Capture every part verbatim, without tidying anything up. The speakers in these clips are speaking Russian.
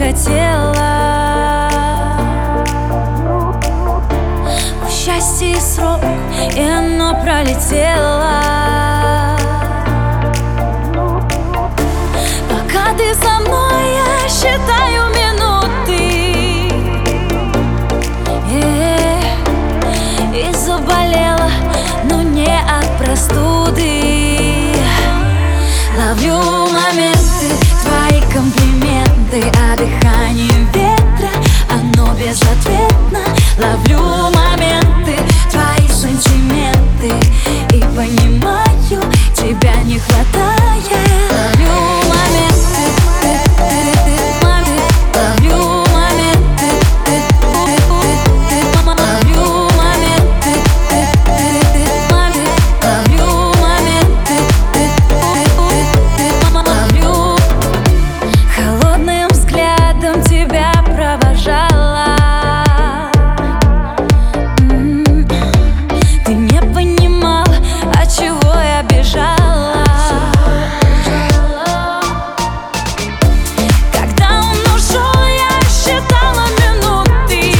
хотела. В счастье срок, и оно пролетело. Пока ты со мной, я считаю минуты. И заболела, но не от простуды. Ловлю моменты, твои комплименты, а дыхание ветра, оно безответно. Ловлю моменты, твои сантименты, и понимаю, тебя не хватает. Ловлю моменты, ловлю моменты, ловлю моменты, ловлю моменты, ловлю. Холодным взглядом тебя провожала. Ты не понимал, от чего я бежала. Когда он ушел, я считала минуты.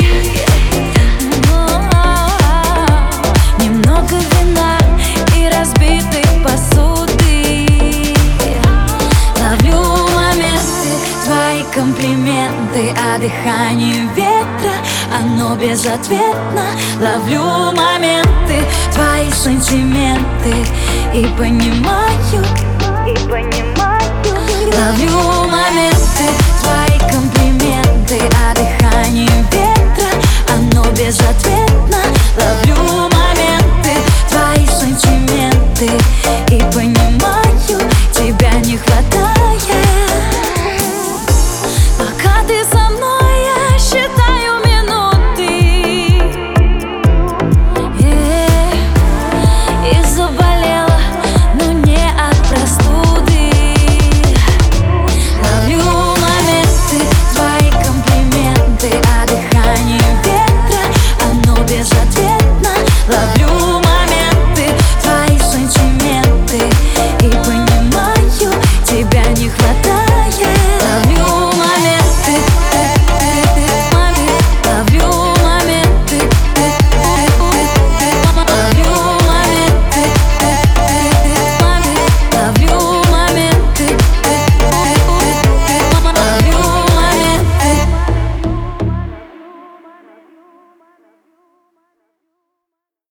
Немного вина и разбитой посуды. Ловлю моменты, твои комплименты, а дыхание ветра, оно безответно. Ловлю моменты, твои сантименты, и понимаю, и понимаю. Ловлю моменты, твои комплименты, а дыхание ветра,